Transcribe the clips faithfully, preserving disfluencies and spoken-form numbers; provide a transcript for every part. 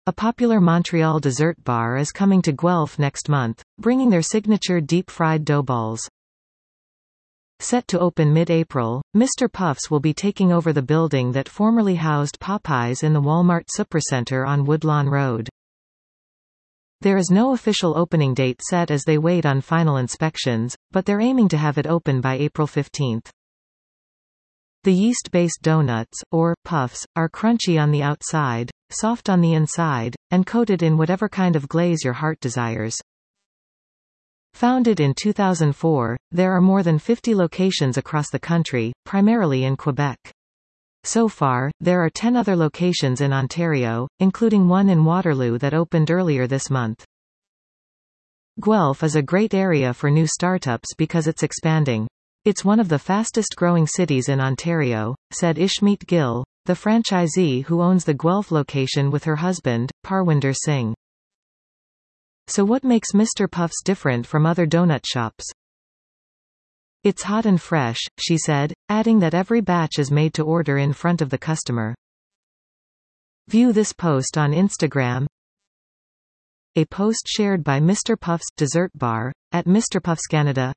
a popular Montreal dessert bar, is coming to Guelph next month, bringing their signature deep-fried dough balls. Set to open mid-April, Mister Puff's will be taking over the building that formerly housed Popeyes in the Walmart Supercenter on Woodlawn Road. There is no official opening date set as they wait on final inspections, but they're aiming to have it open by April fifteenth. The yeast-based donuts, or puffs, are crunchy on the outside, soft on the inside, and coated in whatever kind of glaze your heart desires. Founded in two thousand four, there are more than fifty locations across the country, primarily in Quebec. So far, there are ten other locations in Ontario, including one in Waterloo that opened earlier this month. Guelph is a great area for new startups because it's expanding. It's one of the fastest-growing cities in Ontario, said Ishmeet Gill, the franchisee who owns the Guelph location with her husband, Parwinder Singh. So what makes Mister Puff's different from other donut shops? It's hot and fresh, she said, adding that every batch is made to order in front of the customer. View this post on Instagram. A post shared by Mister Puff's Dessert Bar, at Mister Puffs Canada.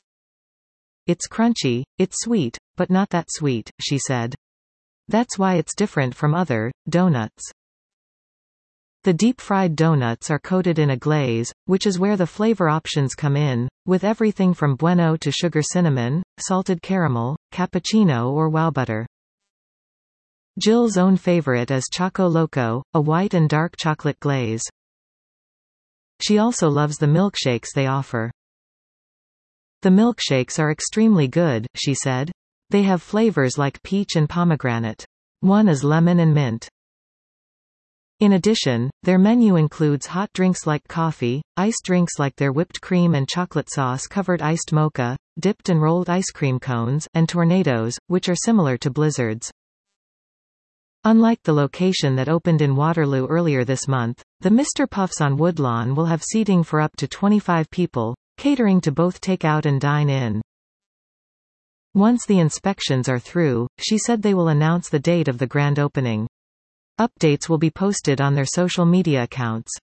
It's crunchy, it's sweet, but not that sweet, she said. That's why it's different from other donuts. The deep-fried donuts are coated in a glaze, which is where the flavor options come in, with everything from bueno to sugar cinnamon, salted caramel, cappuccino or wow butter. Jill's own favorite is Choco Loco, a white and dark chocolate glaze. She also loves the milkshakes they offer. The milkshakes are extremely good, she said. They have flavors like peach and pomegranate. One is lemon and mint. In addition, their menu includes hot drinks like coffee, iced drinks like their whipped cream and chocolate sauce-covered iced mocha, dipped and rolled ice cream cones, and tornadoes, which are similar to blizzards. Unlike the location that opened in Waterloo earlier this month, the Mister Puff's on Woodlawn will have seating for up to twenty-five people, catering to both take-out and dine-in. Once the inspections are through, she said they will announce the date of the grand opening. Updates will be posted on their social media accounts.